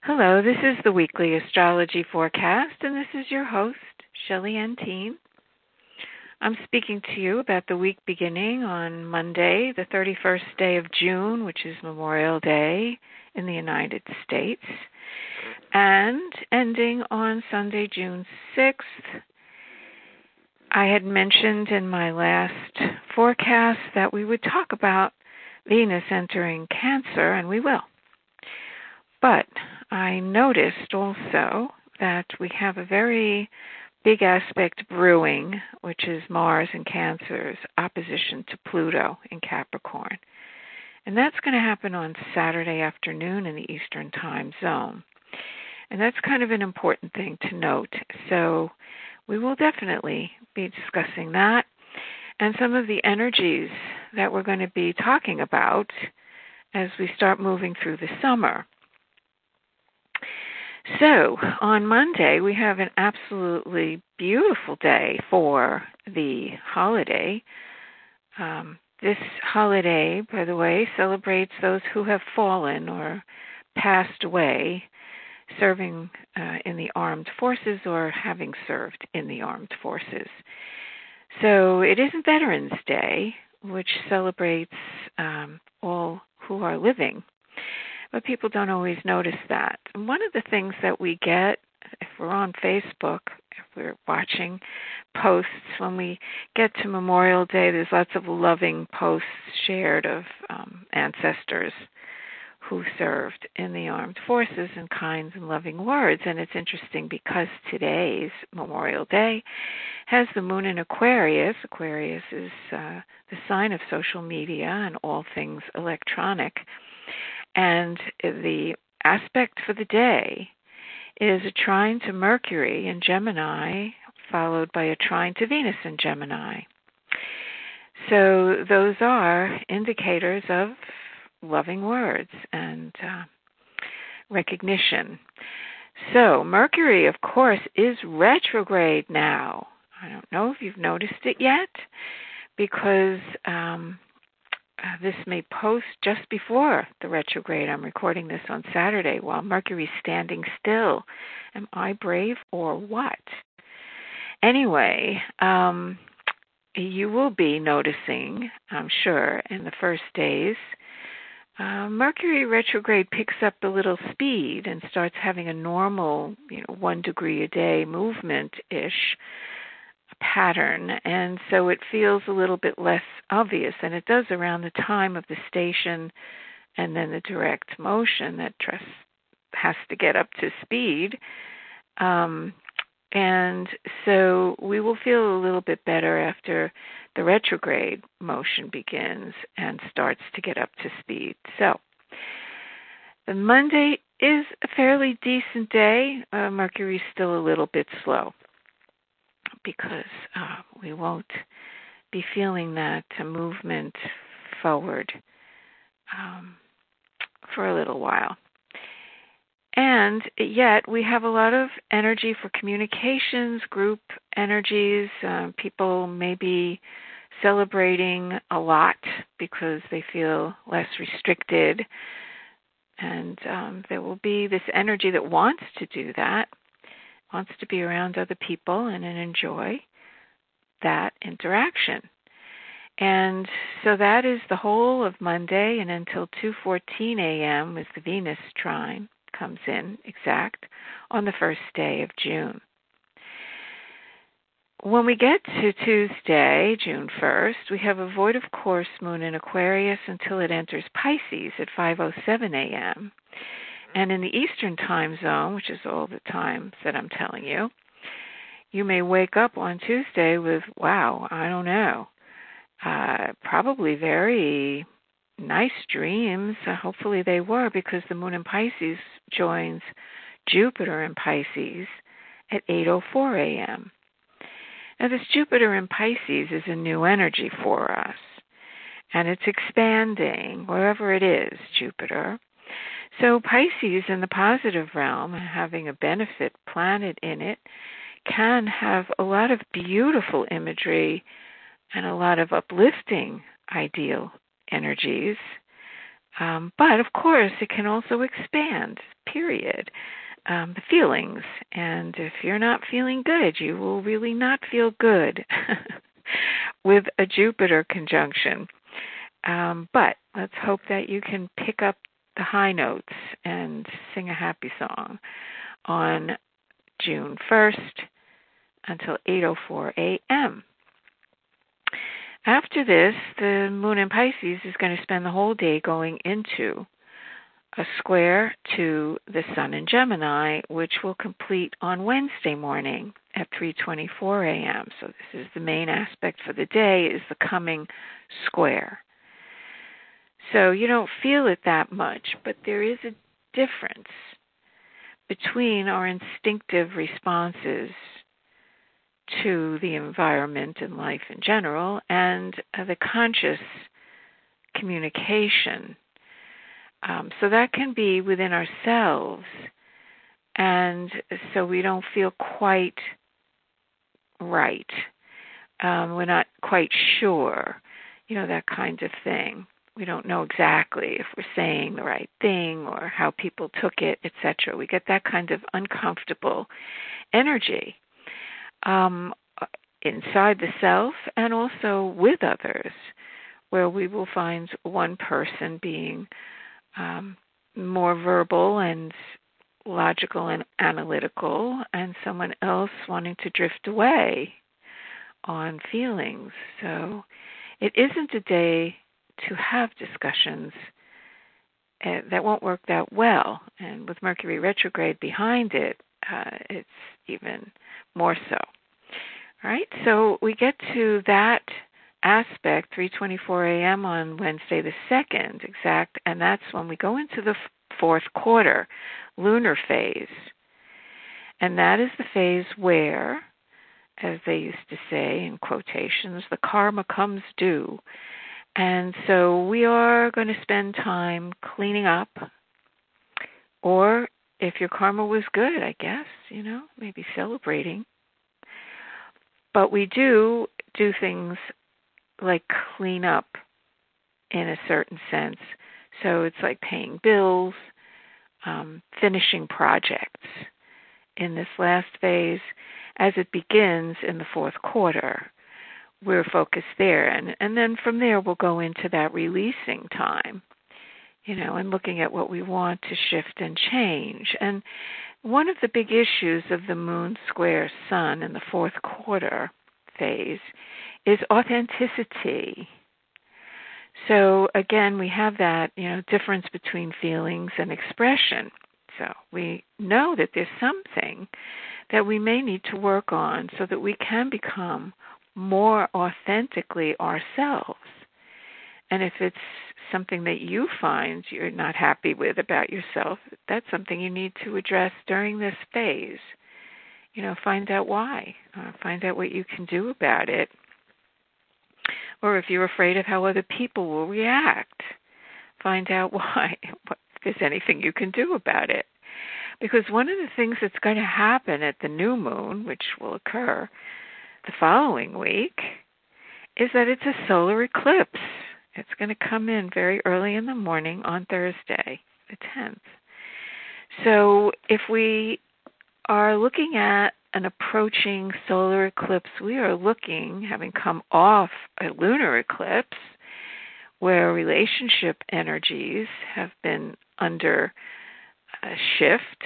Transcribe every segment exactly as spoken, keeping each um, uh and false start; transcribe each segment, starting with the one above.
Hello, this is the weekly astrology forecast, and this is your host, Shelley Antine. I'm speaking to you about the week beginning on Monday, the thirty-first day of June, which is Memorial Day in the United States, and ending on Sunday, June sixth. I had mentioned in my last forecast that we would talk about Venus entering Cancer, and we will. But I noticed also that we have a very big aspect brewing, which is Mars in Cancer's opposition to Pluto in Capricorn. And that's going to happen on Saturday afternoon in the Eastern Time Zone. And that's kind of an important thing to note. So we will definitely be discussing that and some of the energies that we're going to be talking about as we start moving through the summer. So, on Monday, we have an absolutely beautiful day for the holiday. Um, this holiday, by the way, celebrates those who have fallen or passed away serving uh, in the armed forces or having served in the armed forces. So, it isn't Veterans Day, which celebrates um, all who are living. But people don't always notice that. And one of the things that we get, if we're on Facebook, if we're watching posts, when we get to Memorial Day, there's lots of loving posts shared of um, ancestors who served in the armed forces and kinds and loving words. And it's interesting because today's Memorial Day has the moon in Aquarius. Aquarius is uh, the sign of social media and all things electronic. And the aspect for the day is a trine to Mercury in Gemini, followed by a trine to Venus in Gemini. So those are indicators of loving words and uh, recognition. So Mercury, of course, is retrograde now. I don't know if you've noticed it yet, because Um, Uh, this may post just before the retrograde. I'm recording this on Saturday while Mercury's standing still. Am I brave or what? Anyway, um, you will be noticing, I'm sure, in the first days, uh, Mercury retrograde picks up a little speed and starts having a normal, you know, one degree a day movement-ish pattern, and so it feels a little bit less obvious, and it does around the time of the station and then the direct motion that dress has to get up to speed. Um, and so we will feel a little bit better after the retrograde motion begins and starts to get up to speed. So the Monday is a fairly decent day. Uh, Mercury's still a little bit slow, because uh, we won't be feeling that uh, movement forward um, for a little while. And yet we have a lot of energy for communications, group energies. Uh, people may be celebrating a lot because they feel less restricted. And um, there will be this energy that wants to do that, wants to be around other people and enjoy that interaction. And so that is the whole of Monday, and until two fourteen a.m. as the Venus trine comes in exact on the first day of June. When we get to Tuesday, June first, we have a void of course moon in Aquarius until it enters Pisces at five oh seven a.m. And in the Eastern Time Zone, which is all the times that I'm telling you, you may wake up on Tuesday with, wow, I don't know, uh, probably very nice dreams. Uh, hopefully they were, because the moon in Pisces joins Jupiter in Pisces at eight oh four a.m. Now, this Jupiter in Pisces is a new energy for us, and it's expanding wherever it is, Jupiter. So Pisces in the positive realm, having a benefit planet in it, can have a lot of beautiful imagery and a lot of uplifting ideal energies. Um, but, of course, it can also expand period, um, the feelings. And if you're not feeling good, you will really not feel good with a Jupiter conjunction. Um, but let's hope that you can pick up the high notes and sing a happy song on June first until eight oh four a.m. After this, the moon in Pisces is going to spend the whole day going into a square to the sun in Gemini, which will complete on Wednesday morning at three twenty-four a.m. So this is the main aspect for the day, is the coming square. So you don't feel it that much, but there is a difference between our instinctive responses to the environment and life in general and uh, the conscious communication. Um, so that can be within ourselves, and so we don't feel quite right. Um, we're not quite sure, you know, that kind of thing. We don't know exactly if we're saying the right thing or how people took it, et cetera. We get that kind of uncomfortable energy um, inside the self and also with others, where we will find one person being um, more verbal and logical and analytical, and someone else wanting to drift away on feelings. So it isn't a day to have discussions uh, that won't work that well. And with Mercury retrograde behind it, uh, it's even more so. All right, so we get to that aspect, three twenty-four a.m. on Wednesday the second, exact, and that's when we go into the fourth quarter, lunar phase. And that is the phase where, as they used to say in quotations, the karma comes due. And so we are going to spend time cleaning up, or if your karma was good, I guess, you know, maybe celebrating. But we do do things like clean up in a certain sense. So it's like paying bills, um, finishing projects in this last phase. As it begins in the fourth quarter, we're focused there. And, and then from there, we'll go into that releasing time, you know, and looking at what we want to shift and change. And one of the big issues of the moon square sun in the fourth quarter phase is authenticity. So again, we have that, you know, difference between feelings and expression. So we know that there's something that we may need to work on so that we can become more authentically ourselves. And if it's something that you find you're not happy with about yourself, that's something you need to address during this phase. You know, find out why. Uh, find out what you can do about it. Or if you're afraid of how other people will react, find out why, if there's anything you can do about it. Because one of the things that's going to happen at the new moon, which will occur the following week, is that it's a solar eclipse. It's going to come in very early in the morning on Thursday, the tenth. So if we are looking at an approaching solar eclipse, we are looking, having come off a lunar eclipse, where relationship energies have been under a shift,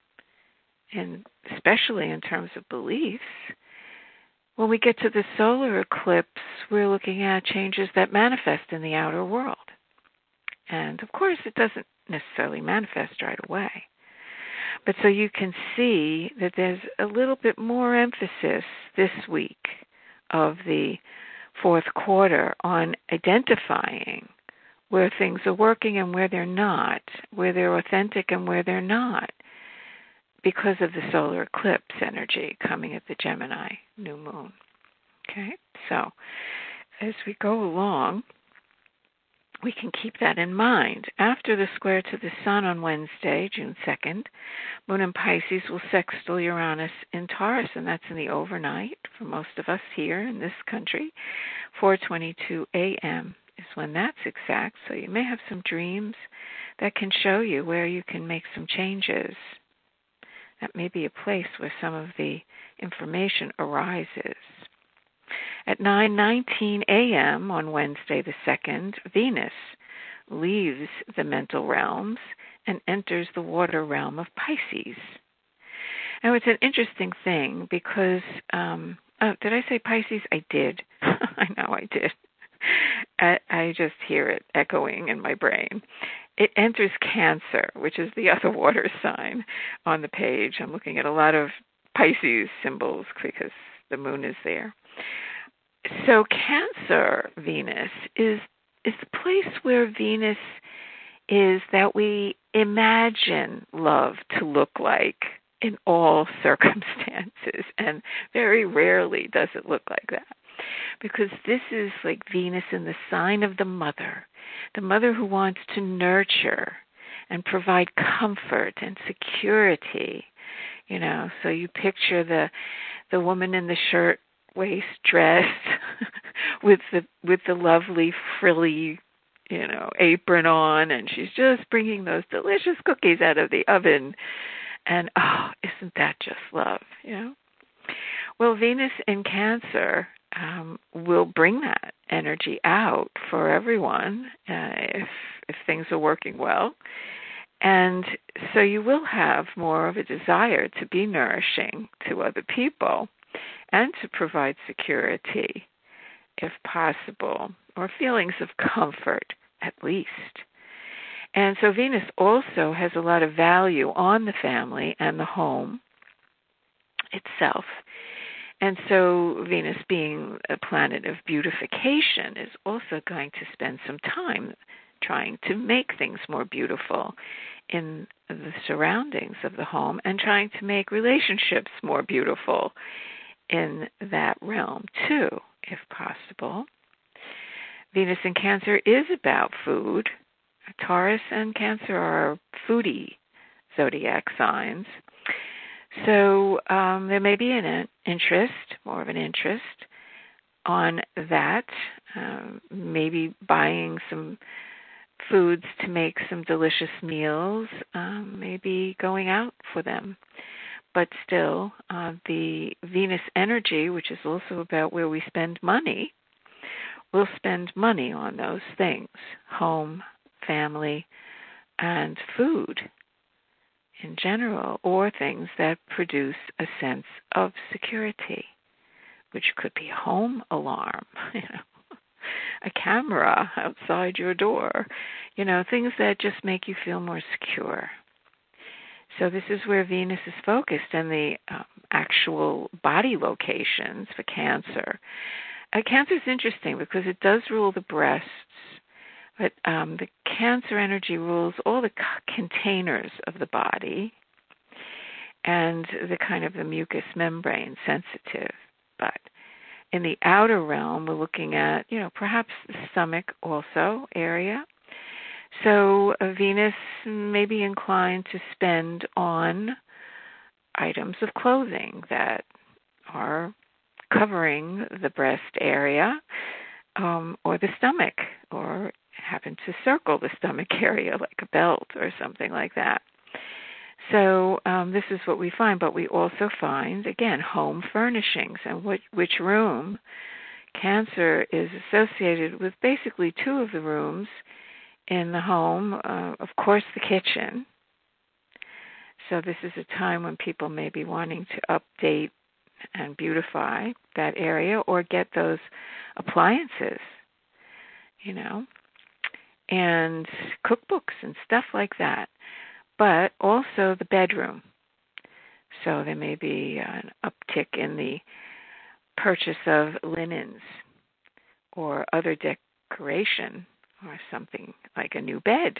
and especially in terms of beliefs. When we get to the solar eclipse, we're looking at changes that manifest in the outer world. And of course, it doesn't necessarily manifest right away. But so you can see that there's a little bit more emphasis this week of the fourth quarter on identifying where things are working and where they're not, where they're authentic and where they're not, because of the solar eclipse energy coming at the Gemini new moon. Okay, so as we go along, we can keep that in mind. After the square to the sun on Wednesday, June second, Moon in Pisces will sextile Uranus in Taurus, and that's in the overnight for most of us here in this country, four twenty-two a.m. is when that's exact. So you may have some dreams that can show you where you can make some changes. That may be a place where some of the information arises. At nine nineteen a.m. on Wednesday the second, Venus leaves the mental realms and enters the water realm of Pisces. Now, it's an interesting thing because, um, oh, did I say Pisces? I did. I know I did. I, I just hear it echoing in my brain. It enters Cancer, which is the other water sign on the page. I'm looking at a lot of Pisces symbols because the moon is there. So Cancer Venus is is the place where Venus is that we imagine love to look like in all circumstances, and very rarely does it look like that. Because this is like Venus in the sign of the mother, the mother who wants to nurture and provide comfort and security. You know, so you picture the the woman in the shirt waist dress with the with the lovely frilly, you know, apron on, and she's just bringing those delicious cookies out of the oven. And oh, isn't that just love, you know? Well, Venus in Cancer um, will bring that energy out for everyone uh, if if things are working well. And so you will have more of a desire to be nourishing to other people and to provide security, if possible, or feelings of comfort at least. And so Venus also has a lot of value on the family and the home itself. And so Venus, being a planet of beautification, is also going to spend some time trying to make things more beautiful in the surroundings of the home and trying to make relationships more beautiful in that realm too, if possible. Venus in Cancer is about food. Taurus and Cancer are foodie zodiac signs. So um, there may be an interest, more of an interest on that, um, maybe buying some foods to make some delicious meals, um, maybe going out for them. But still, uh, the Venus energy, which is also about where we spend money, we'll spend money on those things, home, family, and food in general, or things that produce a sense of security, which could be a home alarm, you know, a camera outside your door, you know, things that just make you feel more secure. So this is where Venus is focused, and the um, actual body locations for Cancer. Uh, Cancer is interesting because it does rule the breasts, but um, the Cancer energy rules all the c- containers of the body and the kind of the mucous membrane sensitive. But in the outer realm, we're looking at, you know, perhaps the stomach also area. So uh, Venus may be inclined to spend on items of clothing that are covering the breast area um, or the stomach, or happen to circle the stomach area like a belt or something like that. So um, this is what we find, but we also find, again, home furnishings, and which, which room. Cancer is associated with basically two of the rooms in the home, uh, of course, the kitchen. So this is a time when people may be wanting to update and beautify that area or get those appliances, you know, and cookbooks and stuff like that. But also the bedroom. So there may be an uptick in the purchase of linens or other decoration, or something like a new bed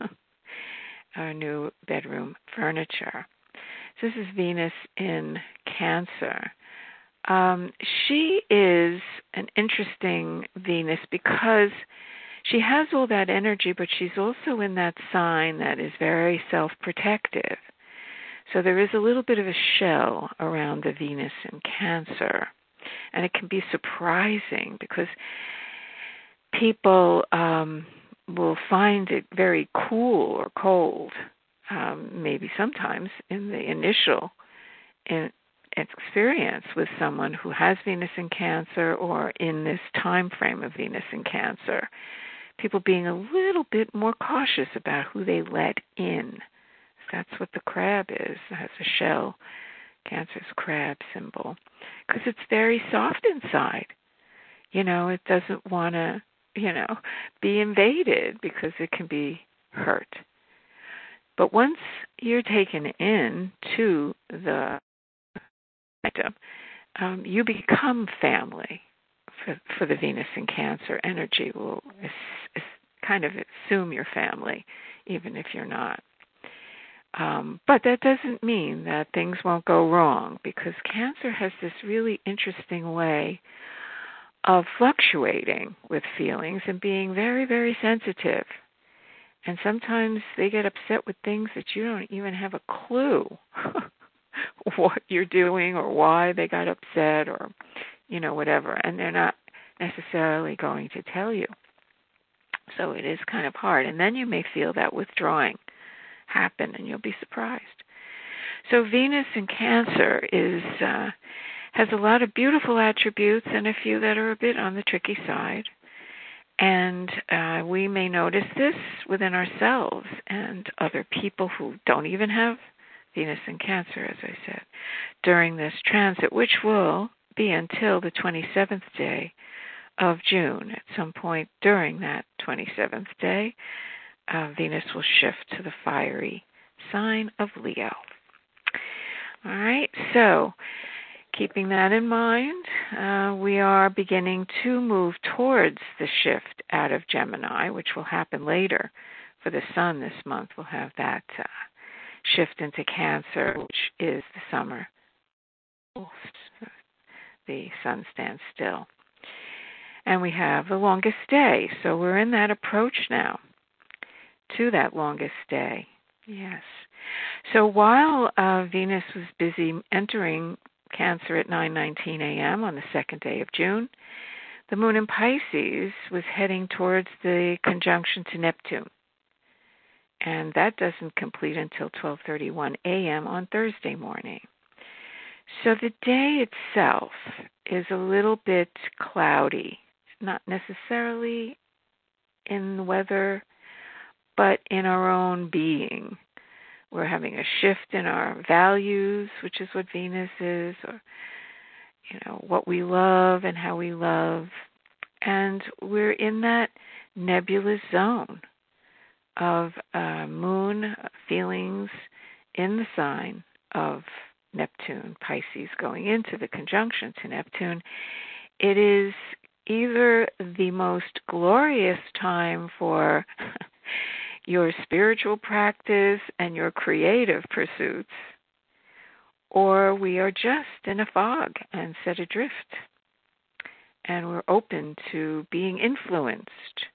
or new bedroom furniture. So this is Venus in Cancer. Um, she is an interesting Venus because she has all that energy, but she's also in that sign that is very self-protective. So there is a little bit of a shell around the Venus in Cancer. And it can be surprising because people um, will find it very cool or cold, um, maybe sometimes in the initial in, experience with someone who has Venus in Cancer or in this time frame of Venus in Cancer. People being a little bit more cautious about who they let in. That's what the crab is. It has a shell, Cancer's crab symbol, because it's very soft inside. You know, it doesn't want to, you know, be invaded because it can be hurt. But once you're taken in to the victim, um, you become family. For, for the Venus in Cancer energy will is, is kind of assume your family, even if you're not. Um, but that doesn't mean that things won't go wrong, because Cancer has this really interesting way of fluctuating with feelings and being very, very sensitive. And sometimes they get upset with things that you don't even have a clue what you're doing or why they got upset or, you know, whatever. And they're not necessarily going to tell you. So it is kind of hard. And then you may feel that withdrawing happen and you'll be surprised. So Venus in Cancer is uh, has a lot of beautiful attributes and a few that are a bit on the tricky side. And uh, we may notice this within ourselves and other people who don't even have Venus in Cancer, as I said, during this transit, which will be until the twenty-seventh day of June. At some point during that twenty-seventh day, uh, Venus will shift to the fiery sign of Leo. All right, so keeping that in mind, uh, we are beginning to move towards the shift out of Gemini, which will happen later. For the Sun this month, we'll have that uh, shift into Cancer, which is the summer. The Sun stands still. And we have the longest day, so we're in that approach now to that longest day. Yes. So while uh, Venus was busy entering Cancer at nine nineteen a.m. on the second day of June, the moon in Pisces was heading towards the conjunction to Neptune. And that doesn't complete until twelve thirty-one a.m. on Thursday morning. So the day itself is a little bit cloudy, not necessarily in the weather, but in our own being. We're having a shift in our values, which is what Venus is, or, you know, what we love and how we love. And we're in that nebulous zone of uh, moon feelings in the sign of Neptune, Pisces, going into the conjunction to Neptune. It is either the most glorious time for your spiritual practice and your creative pursuits, or we are just in a fog and set adrift, and we're open to being influenced.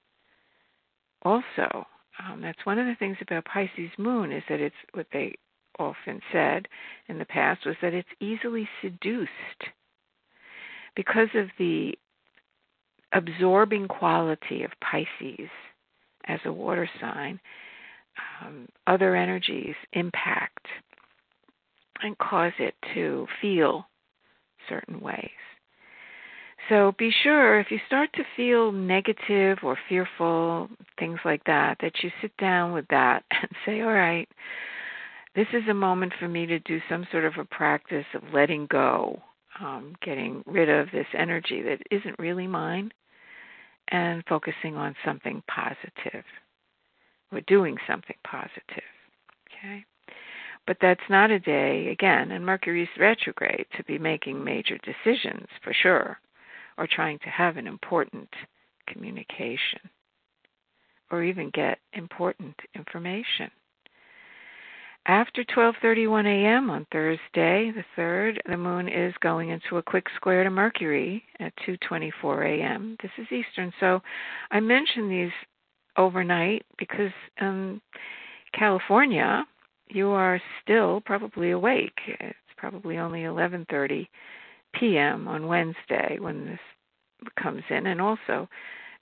Also, um, that's one of the things about Pisces moon, is that it's what they often said in the past was that it's easily seduced because of the absorbing quality of Pisces as a water sign. Um, other energies impact and cause it to feel certain ways. So be sure, if you start to feel negative or fearful, things like that, that you sit down with that and say, all right, this is a moment for me to do some sort of a practice of letting go, um, getting rid of this energy that isn't really mine, and focusing on something positive. We're doing something positive, okay? But that's not a day, again, and Mercury's retrograde, to be making major decisions, for sure, or trying to have an important communication, or even get important information. After twelve thirty-one a.m. on Thursday, the third, the moon is going into a quick square to Mercury at two twenty-four a.m. This is Eastern. So I mention these overnight because in California, you are still probably awake. It's probably only eleven thirty p.m. on Wednesday when this comes in, and also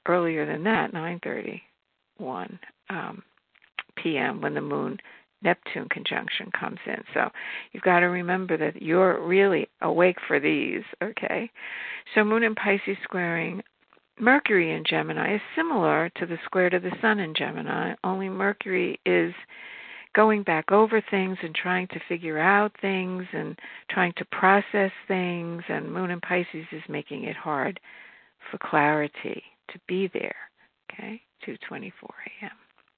earlier than that, nine thirty-one um, p.m. when the moon Neptune conjunction comes in. So you've got to remember that you're really awake for these, okay? So Moon in Pisces squaring Mercury in Gemini is similar to the square to the Sun in Gemini, only Mercury is going back over things and trying to figure out things and trying to process things, and Moon in Pisces is making it hard for clarity to be there, okay, two twenty-four a.m.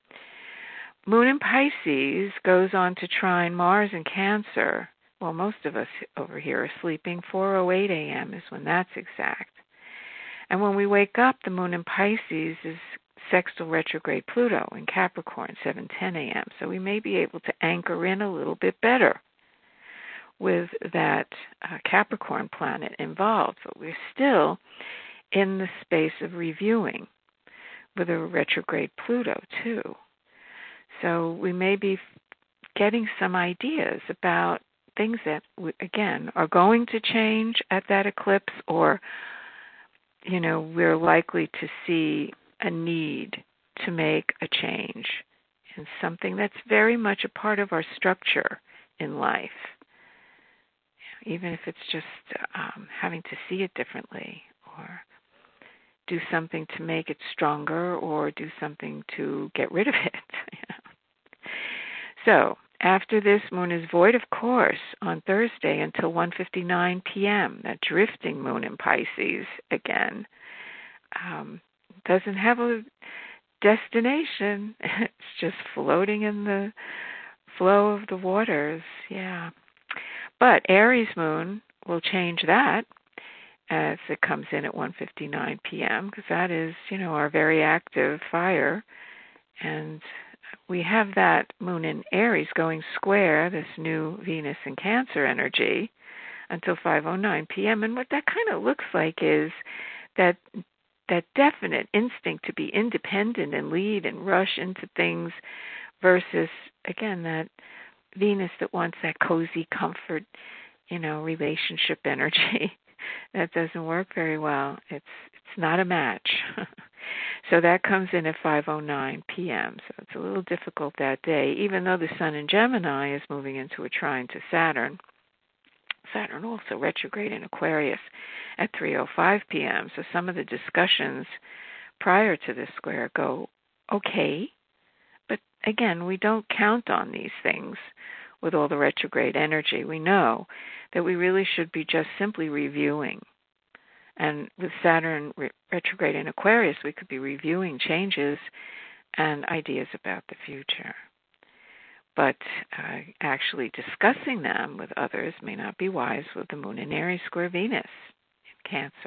Moon in Pisces goes on to trine Mars in Cancer. Well, most of us over here are sleeping. four oh eight a.m. is when that's exact. And when we wake up, the Moon in Pisces is sextile retrograde Pluto in Capricorn, seven ten a.m. So we may be able to anchor in a little bit better with that uh, Capricorn planet involved. But we're still in the space of reviewing with a retrograde Pluto, too. So we may be getting some ideas about things that, again, are going to change at that eclipse, or, you know, we're likely to see a need to make a change in something that's very much a part of our structure in life, even if it's just um, having to see it differently, or do something to make it stronger, or do something to get rid of it. You know? So after this, Moon is void of course on Thursday until one fifty-nine p.m., that drifting Moon in Pisces again. Um, doesn't have a destination. It's just floating in the flow of the waters, yeah. But Aries Moon will change that as it comes in at one fifty-nine p.m., because that is, you know, our very active fire. And we have that Moon in Aries going square, this new Venus in Cancer energy, until five oh nine p.m. And what that kind of looks like is that that definite instinct to be independent and lead and rush into things versus, again, that Venus that wants that cozy comfort, you know, relationship energy. That doesn't work very well. It's it's not a match. So that comes in at five oh nine p.m. So it's a little difficult that day, even though the Sun in Gemini is moving into a trine to Saturn. Saturn also retrograde in Aquarius at three oh five p.m. So some of the discussions prior to this square go okay. But again, we don't count on these things with all the retrograde energy. We know that we really should be just simply reviewing. And with Saturn re- retrograde in Aquarius, we could be reviewing changes and ideas about the future. But uh, actually discussing them with others may not be wise with the Moon in Aries square Venus in Cancer.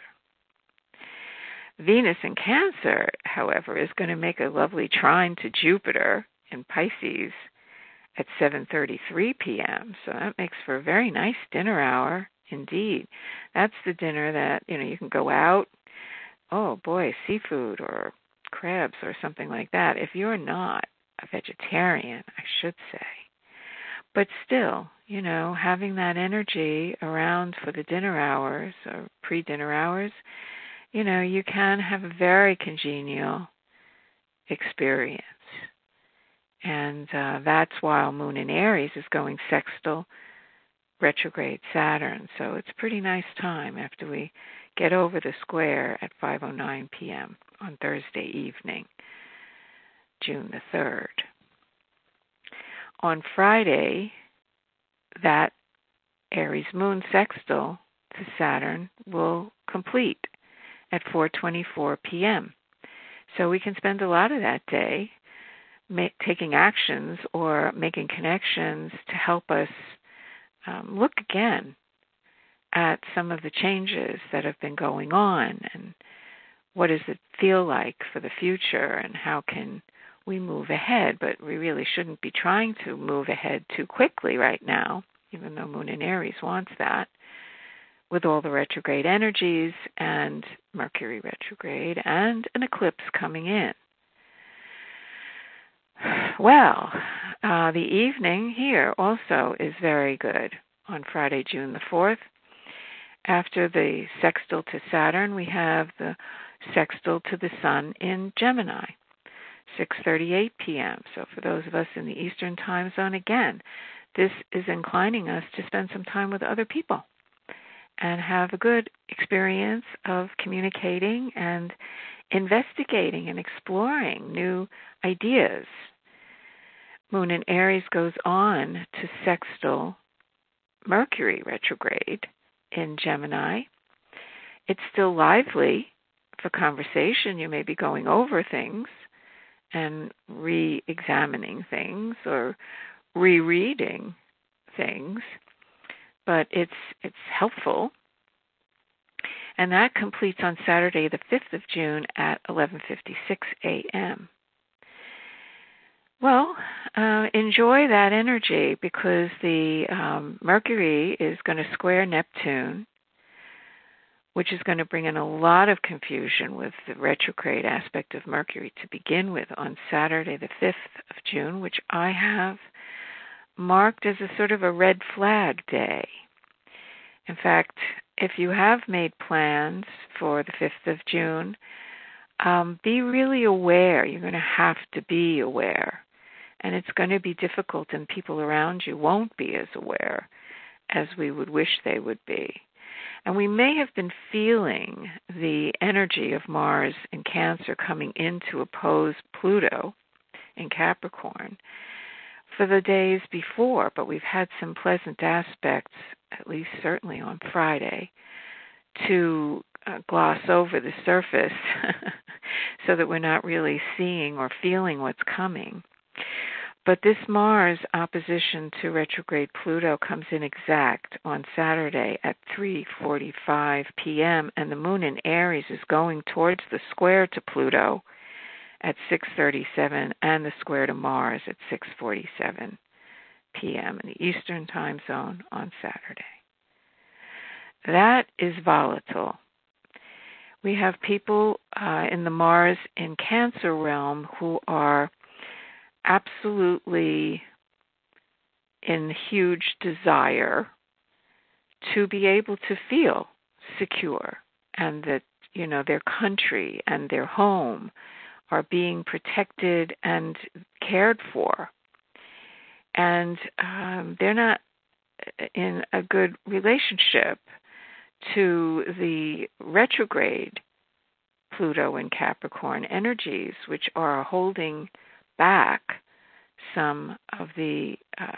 Venus in Cancer, however, is going to make a lovely trine to Jupiter in Pisces at seven thirty-three p.m. So that makes for a very nice dinner hour indeed. That's the dinner that, you know, you can go out, oh boy, seafood or crabs or something like that. If you're not a vegetarian, I should say. But still, you know, having that energy around for the dinner hours or pre-dinner hours, you know, you can have a very congenial experience. And uh, that's while Moon in Aries is going sextile retrograde Saturn. So it's a pretty nice time after we get over the square at five oh nine p.m. on Thursday evening, June the third. On Friday, that Aries Moon sextile to Saturn will complete at four twenty-four p.m. So we can spend a lot of that day ma- taking actions or making connections to help us um, look again at some of the changes that have been going on and what does it feel like for the future and how can we move ahead. But we really shouldn't be trying to move ahead too quickly right now, even though Moon in Aries wants that, with all the retrograde energies and Mercury retrograde and an eclipse coming in. Well, uh, the evening here also is very good on Friday, June the fourth. After the sextile to Saturn, we have the sextile to the sun in Gemini, six thirty-eight p.m. So for those of us in the Eastern time zone, again, this is inclining us to spend some time with other people and have a good experience of communicating and investigating and exploring new ideas. Moon in Aries goes on to sextile Mercury retrograde in Gemini. It's still lively for conversation. You may be going over things and re-examining things or rereading things, but it's it's helpful. And that completes on Saturday, the fifth of June at eleven fifty-six a.m. Well, uh, enjoy that energy because the um, Mercury is going to square Neptune, which is going to bring in a lot of confusion with the retrograde aspect of Mercury to begin with on Saturday, the fifth of June, which I have marked as a sort of a red flag day. In fact, if you have made plans for the fifth of June, um, be really aware. You're going to have to be aware. And it's going to be difficult, and people around you won't be as aware as we would wish they would be. And we may have been feeling the energy of Mars in Cancer coming in to oppose Pluto in Capricorn for the days before, but we've had some pleasant aspects, at least certainly on Friday, to uh, gloss over the surface so that we're not really seeing or feeling what's coming. But this Mars opposition to retrograde Pluto comes in exact on Saturday at three forty-five p.m., and the Moon in Aries is going towards the square to Pluto at six thirty-seven and the square to Mars at six forty-seven p.m. in the Eastern time zone on Saturday. That is volatile. We have people uh, in the Mars in Cancer realm who are absolutely in huge desire to be able to feel secure and that, you know, their country and their home are being protected and cared for. And um, they're not in a good relationship to the retrograde Pluto and Capricorn energies, which are holding back some of the uh,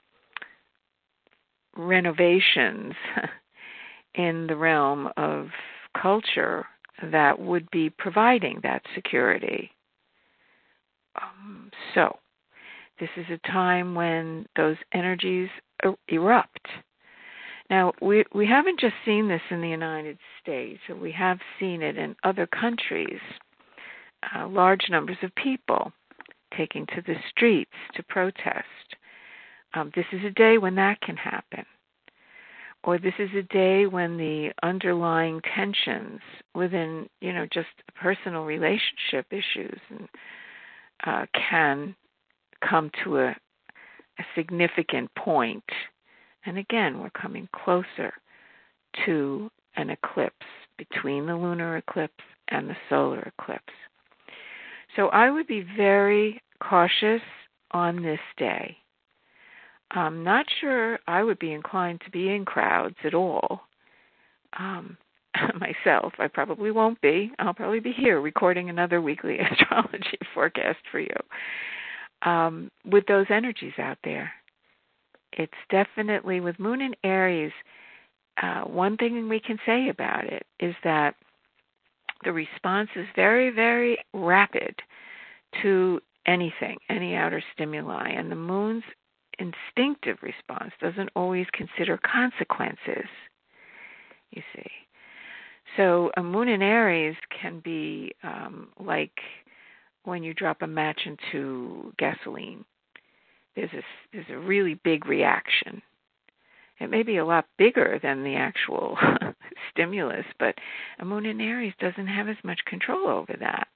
renovations in the realm of culture that would be providing that security. Um, so, this is a time when those energies er- erupt. Now, we we haven't just seen this in the United States. We have seen it in other countries. Uh, large numbers of people taking to the streets to protest. Um, this is a day when that can happen. Or this is a day when the underlying tensions within, you know, just personal relationship issues and, uh, can come to a, a significant point. And again, we're coming closer to an eclipse between the lunar eclipse and the solar eclipse. So I would be very cautious on this day. I'm not sure I would be inclined to be in crowds at all. Um, myself, I probably won't be. I'll probably be here recording another weekly astrology forecast for you um, with those energies out there. It's definitely, with Moon in Aries, uh, one thing we can say about it is that the response is very, very rapid to anything, any outer stimuli. And the moon's instinctive response doesn't always consider consequences, you see. So a Moon in Aries can be um, like when you drop a match into gasoline. There's a, there's a really big reaction. It may be a lot bigger than the actual stimulus, but a Moon in Aries doesn't have as much control over that.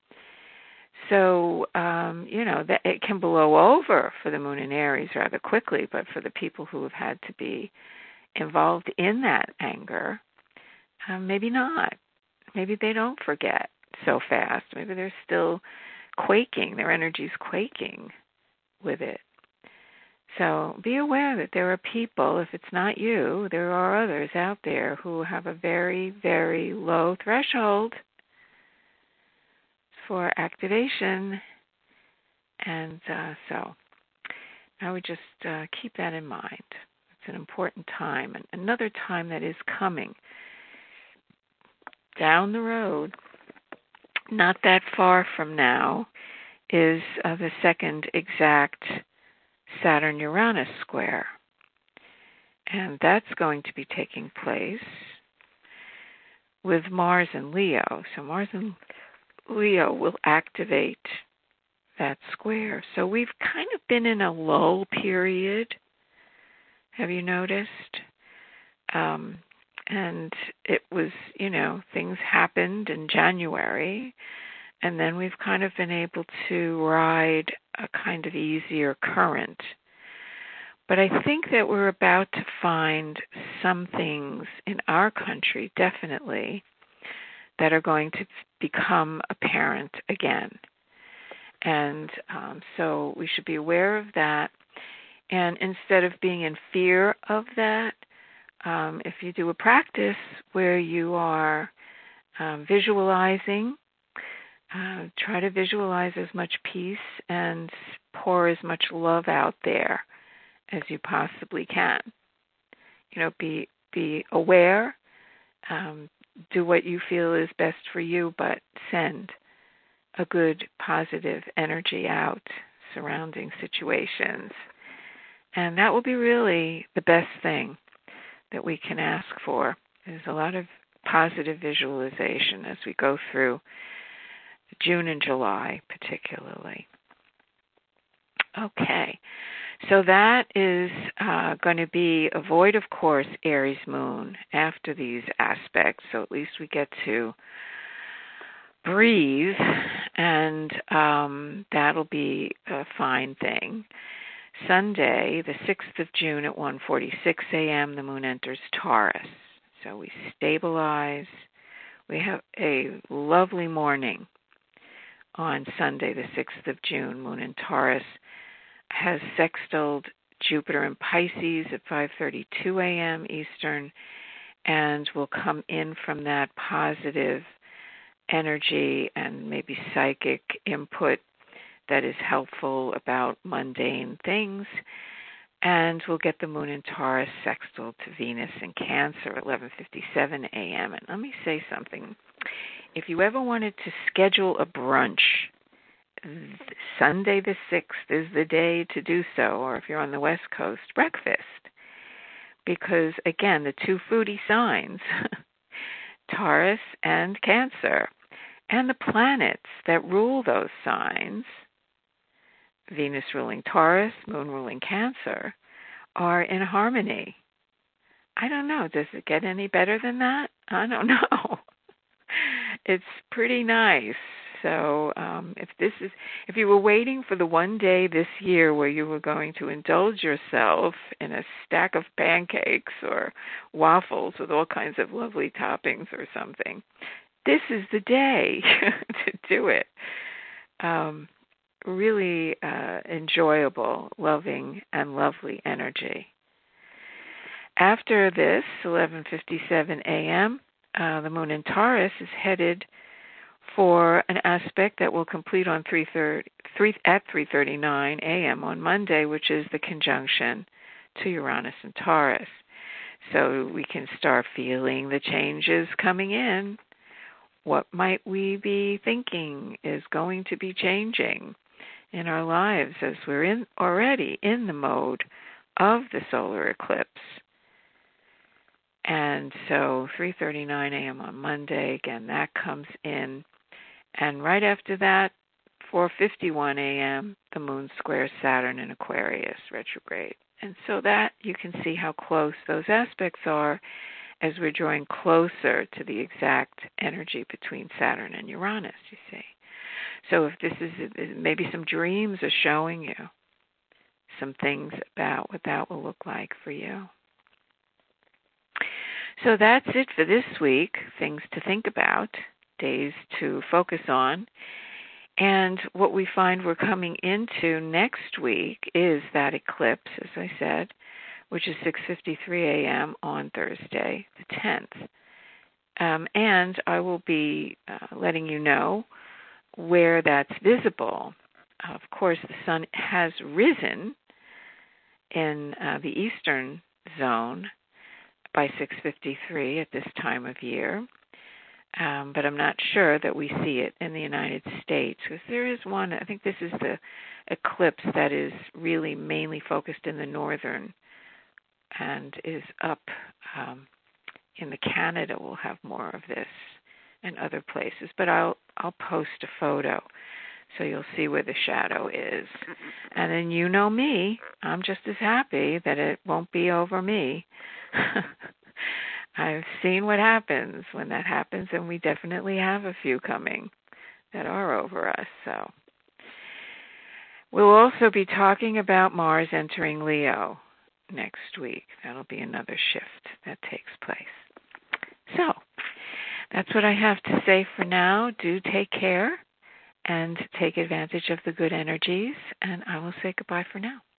So, um, you know, that it can blow over for the Moon in Aries rather quickly, but for the people who have had to be involved in that anger, um, maybe not. maybe they don't forget so fast. Maybe they're still quaking. Their energy's quaking with it. So be aware that there are people, if it's not you, there are others out there who have a very, very low threshold for activation. And uh, so I would just uh, keep that in mind. It's an important time. And another time that is coming down the road, not that far from now, is uh, the second exact Saturn-Uranus square. And that's going to be taking place with Mars and Leo. So Mars and Leo will activate that square. So we've kind of been in a lull period. Have you noticed? Um, and it was, you know, things happened in January, and then we've kind of been able to ride a kind of easier current. But I think that we're about to find some things in our country, definitely, that are going to become apparent again. And um, so we should be aware of that. And instead of being in fear of that, um, if you do a practice where you are um, visualizing, uh, try to visualize as much peace and pour as much love out there as you possibly can. You know, be be aware, um, do what you feel is best for you, but send a good, positive energy out surrounding situations. And that will be really the best thing that we can ask for, is a lot of positive visualization as we go through June and July particularly. Okay, so that is uh, going to be avoid, of course, Aries moon after these aspects, so at least we get to breathe, and um, that'll be a fine thing. Sunday, the sixth of June at one forty-six a.m., the moon enters Taurus. So we stabilize. We have a lovely morning on Sunday, the sixth of June. Moon in Taurus has sextiled Jupiter in Pisces at five thirty-two a.m. Eastern, and will come in from that positive energy and maybe psychic input that is helpful about mundane things. And we'll get the moon in Taurus sextile to Venus in Cancer at eleven fifty-seven a.m. And let me say something. If you ever wanted to schedule a brunch, Sunday the sixth is the day to do so, or if you're on the West Coast, breakfast. Because, again, the two foodie signs, Taurus and Cancer, and the planets that rule those signs, Venus ruling Taurus, Moon ruling Cancer, are in harmony. I don't know. Does it get any better than that? I don't know. It's pretty nice. So um, if this is, if you were waiting for the one day this year where you were going to indulge yourself in a stack of pancakes or waffles with all kinds of lovely toppings or something, this is the day to do it. Um, really uh, enjoyable, loving, and lovely energy. After this, eleven fifty-seven a.m., uh, the moon in Taurus is headed for an aspect that will complete on three thirty, three, at three thirty-nine a.m. on Monday, which is the conjunction to Uranus and Taurus. So we can start feeling the changes coming in. What might we be thinking is going to be changing in our lives as we're in already in the mode of the solar eclipse? And so three thirty-nine a.m. on Monday, again, that comes in. And right after that, four fifty-one a.m., the moon squares Saturn in Aquarius, retrograde. And so that, you can see how close those aspects are as we're drawing closer to the exact energy between Saturn and Uranus, you see. So if this is, maybe some dreams are showing you some things about what that will look like for you. So that's it for this week. Things to think about, days to focus on. And what we find we're coming into next week is that eclipse, as I said, which is six fifty-three a.m. on Thursday, the tenth. Um, and I will be uh, letting you know where that's visible. Of course, the sun has risen in uh, the eastern zone by six fifty-three at this time of year. Um, but I'm not sure that we see it in the United States, because there is one, I think this is the eclipse that is really mainly focused in the northern and is up um, in the Canada. We'll have more of this and other places, but I'll I'll post a photo so you'll see where the shadow is. And then you know me, I'm just as happy that it won't be over me. I've seen what happens when that happens, and we definitely have a few coming that are over us. So we'll also be talking about Mars entering Leo next week. That'll be another shift that takes place. So that's what I have to say for now. Do take care and take advantage of the good energies, and I will say goodbye for now.